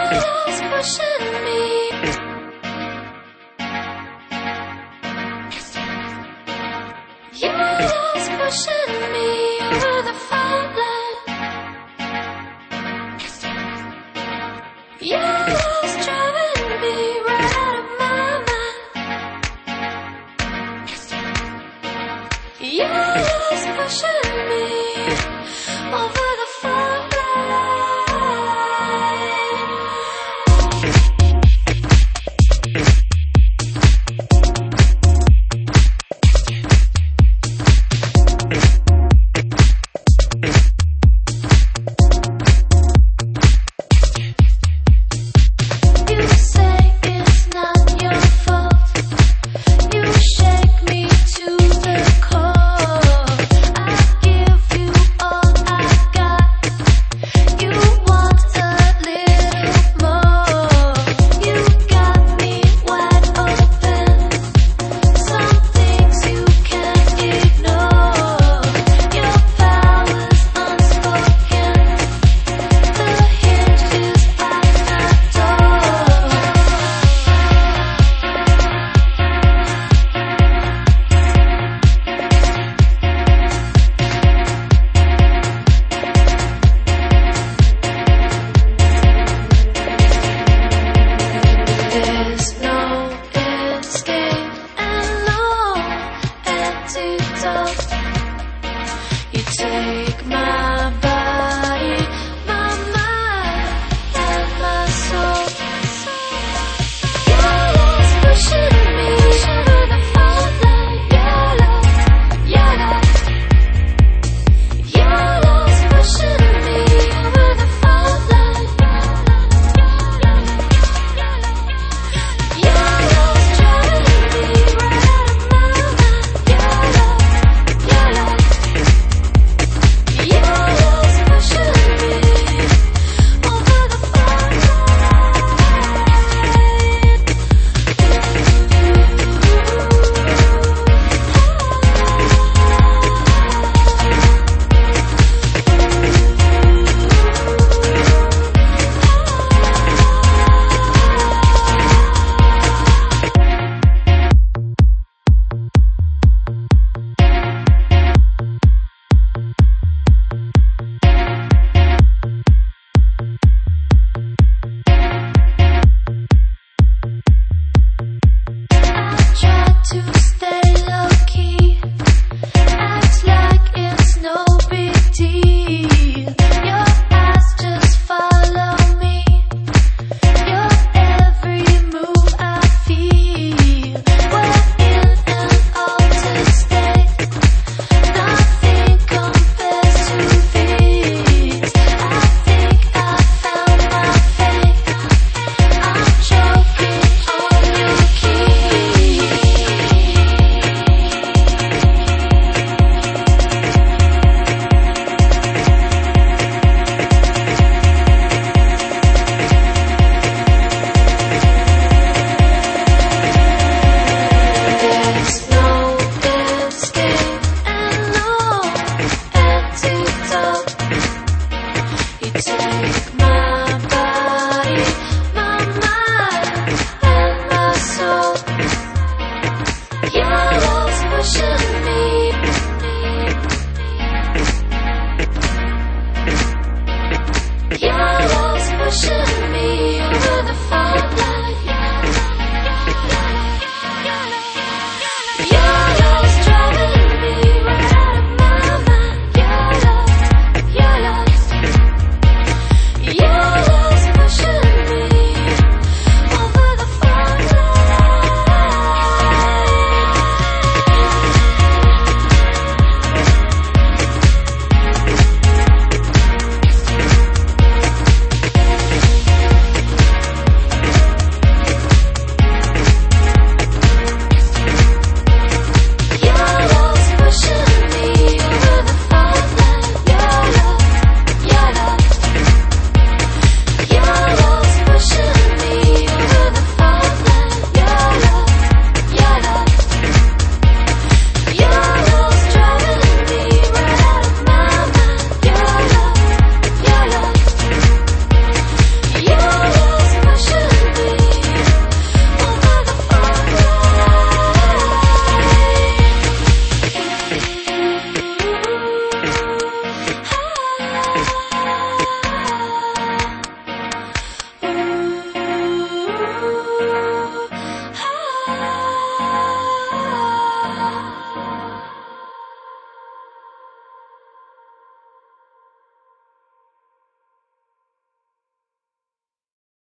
love's pushing me. Your love's pushing me over the fault line. Your love's driving me right out of my mind. Your love's pushing me over the fault line. You say it's not your fault. You shake me to the core. I give you all I got. You want a little more. You got me wide open. Some things you can't ignore. Your power's unspoken. The hinge is at my door. There's no escape and no antidote. You take my body, my mind, and my soul. Your love's pushing me over the fault line. Your love. Your love's pushing me over the fault line. Your love's driving me right out of my mind. Your love. Your love's pushing me over the fault line. I try to stay low key, act like it's no big deal. Your eyes just follow me, your every move I feel. We're in an altered state, nothing compares to this. I think I found my fate, I'm choking on your key. There's no escape and no antidote. You take my body, my mind, and my soul. Your love's pushing me. Your love's pushing me